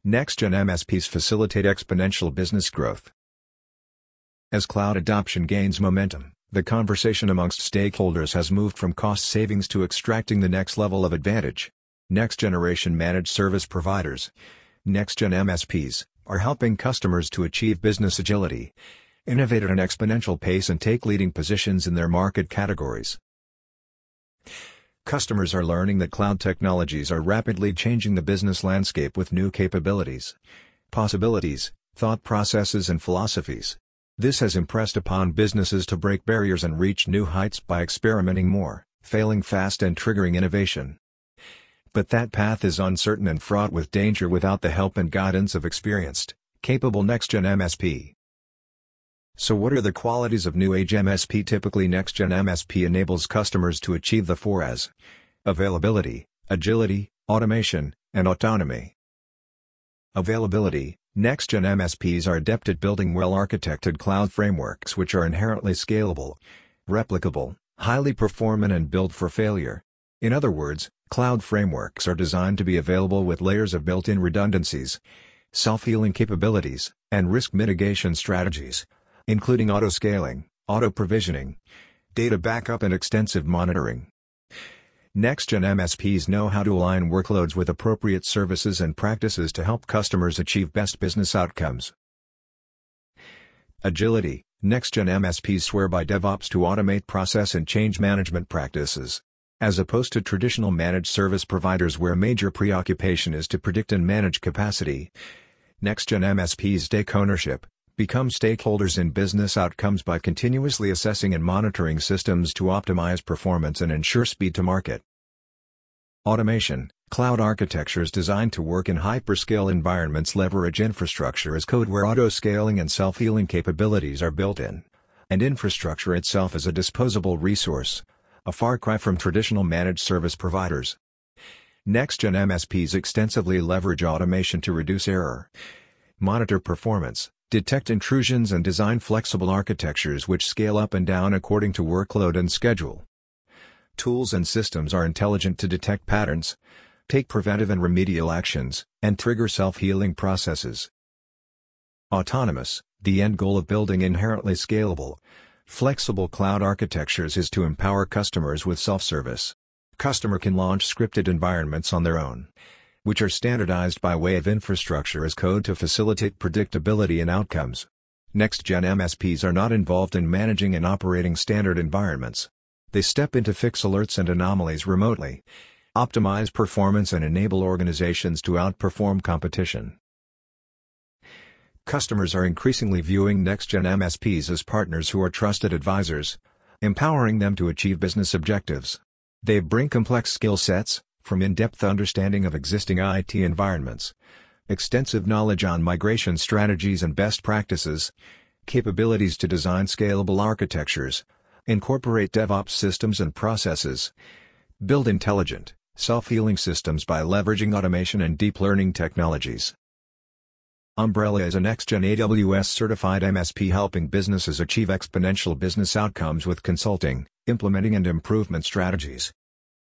Next-gen MSPs facilitate exponential business growth. As cloud adoption gains momentum, the conversation amongst stakeholders has moved from cost savings to extracting the next level of advantage. Next-generation managed service providers, next-gen MSPs, are helping customers to achieve business agility, innovate at an exponential pace and take leading positions in their market categories. Customers are learning that cloud technologies are rapidly changing the business landscape with new capabilities, possibilities, thought processes and philosophies. This has impressed upon businesses to break barriers and reach new heights by experimenting more, failing fast and triggering innovation. But that path is uncertain and fraught with danger without the help and guidance of experienced, capable next-gen MSP. So what are the qualities of new age MSP? Typically, next-gen MSP enables customers to achieve the 4As: availability, agility, automation, and autonomy. Availability. Next-gen MSPs are adept at building well-architected cloud frameworks which are inherently scalable, replicable, highly performant and built for failure. In other words, cloud frameworks are designed to be available with layers of built-in redundancies, self-healing capabilities, and risk mitigation strategies, including auto-scaling, auto-provisioning, data backup and extensive monitoring. Next-gen MSPs know how to align workloads with appropriate services and practices to help customers achieve best business outcomes. Agility. Next-gen MSPs swear by DevOps to automate process and change management practices. As opposed to traditional managed service providers where major preoccupation is to predict and manage capacity, next-gen MSPs take ownership, become stakeholders in business outcomes by continuously assessing and monitoring systems to optimize performance and ensure speed to market. Automation. Cloud architectures designed to work in hyperscale environments leverage infrastructure as code where auto-scaling and self-healing capabilities are built in, and infrastructure itself as a disposable resource, a far cry from traditional managed service providers. Next-gen MSPs extensively leverage automation to reduce error, monitor performance, detect intrusions and design flexible architectures which scale up and down according to workload and schedule. Tools and systems are intelligent to detect patterns, take preventive and remedial actions, and trigger self-healing processes. Autonomous. The end goal of building inherently scalable, flexible cloud architectures is to empower customers with self-service. Customer can launch scripted environments on their own, which are standardized by way of infrastructure as code to facilitate predictability and outcomes. Next-gen MSPs are not involved in managing and operating standard environments. They step in to fix alerts and anomalies remotely, optimize performance and enable organizations to outperform competition. Customers are increasingly viewing next-gen MSPs as partners who are trusted advisors, empowering them to achieve business objectives. They bring complex skill sets, from in-depth understanding of existing IT environments, extensive knowledge on migration strategies and best practices, capabilities to design scalable architectures, incorporate DevOps systems and processes, build intelligent, self-healing systems by leveraging automation and deep learning technologies. Umbrella is a next-gen AWS-certified MSP helping businesses achieve exponential business outcomes with consulting, implementing and improvement strategies.